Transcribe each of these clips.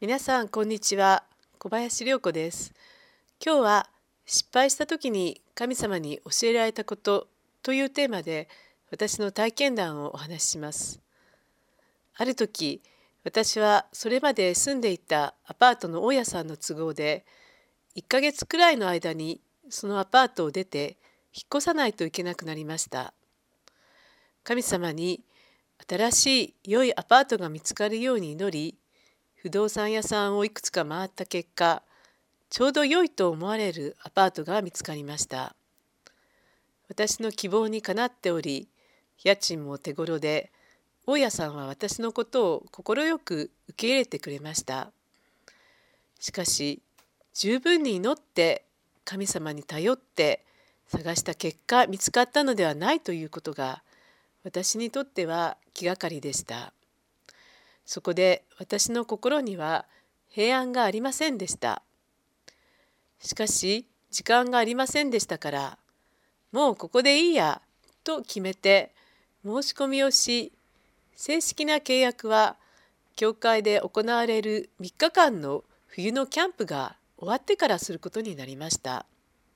皆さんこんにちは。小林涼子です。今日は失敗した時に神様に教えられたことというテーマで私の体験談をお話しします。ある時、私はそれまで住んでいたアパートの大家さんの都合で1ヶ月くらいの間にそのアパートを出て引っ越さないといけなくなりました。神様に新しい良いアパートが見つかるように祈り、不動産屋さんをいくつか回った結果、ちょうど良いと思われるアパートが見つかりました。私の希望にかなっており、家賃も手頃で、大家さんは私のことを快く受け入れてくれました。しかし、十分に祈って神様に頼って探した結果見つかったのではないということが、私にとっては気がかりでした。そこで私の心には平安がありませんでした。しかし時間がありませんでしたから、もうここでいいやと決めて申し込みをし、正式な契約は教会で行われる3日間の冬のキャンプが終わってからすることになりました。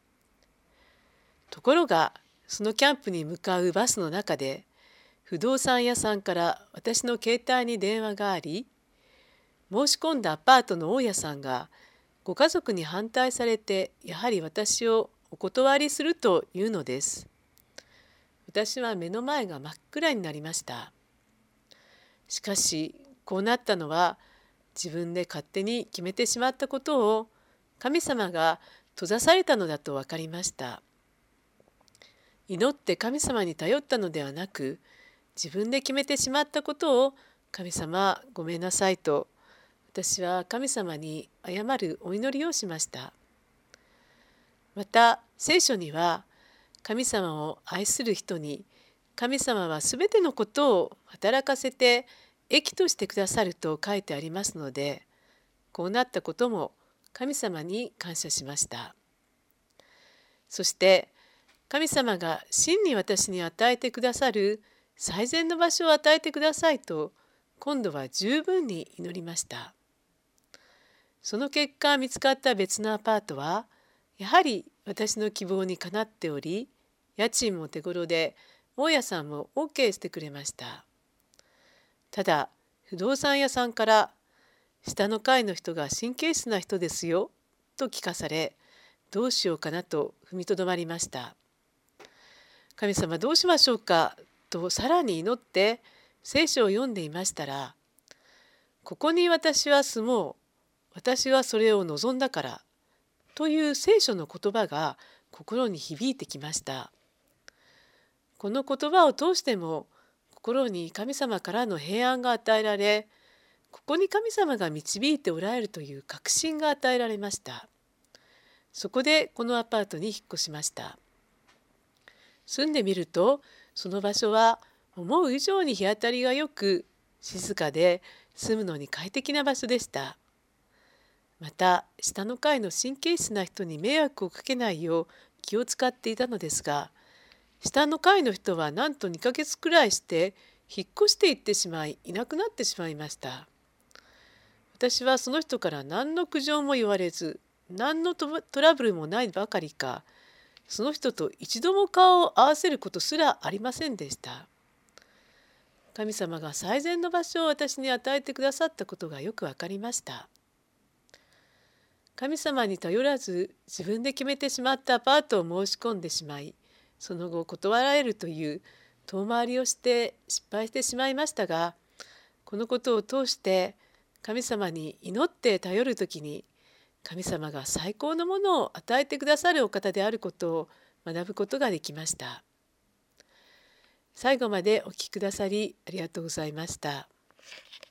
ところがそのキャンプに向かうバスの中で、不動産屋さんから私の携帯に電話があり、申し込んだアパートの大家さんがご家族に反対されてやはり私をお断りするというのです。私は目の前が真っ暗になりました。しかしこうなったのは自分で勝手に決めてしまったことを神様が閉ざされたのだと分かりました。祈って神様に頼ったのではなく、自分で決めてしまったことを神様ごめんなさいと私は神様に謝るお祈りをしました。また聖書には神様を愛する人に神様はすべてのことを働かせて益としてくださると書いてありますので、こうなったことも神様に感謝しました。そして神様が真に私に与えてくださる最善の場所を与えてくださいと今度は十分に祈りました。その結果見つかった別のアパートはやはり私の希望にかなっており、家賃も手頃で大家さんも OK してくれました。ただ不動産屋さんから下の階の人が神経質な人ですよと聞かされ、どうしようかなと踏みとどまりました。神様どうしましょうかとさらに祈って聖書を読んでいましたら、ここに私は住もう、私はそれを望んだからという聖書の言葉が心に響いてきました。この言葉を通しても心に神様からの平安が与えられ、ここに神様が導いておられるという確信が与えられました。そこでこのアパートに引っ越しました。住んでみるとその場所は思う以上に日当たりがよく静かで住むのに快適な場所でした。また下の階の神経質な人に迷惑をかけないよう気を使っていたのですが、下の階の人はなんと2ヶ月くらいして引っ越していってしまいいなくなってしまいました。私はその人から何の苦情も言われず、何のトラブルもないばかりか、その人と一度も顔を合わせることすらありませんでした。神様が最善の場所を私に与えてくださったことがよくわかりました。神様に頼らず自分で決めてしまったアパートを申し込んでしまい、その後断られるという遠回りをして失敗してしまいましたが、このことを通して神様に祈って頼るときに、神様が最高のものを与えてくださるお方であることを学ぶことができました。最後までお聞きくださりありがとうございました。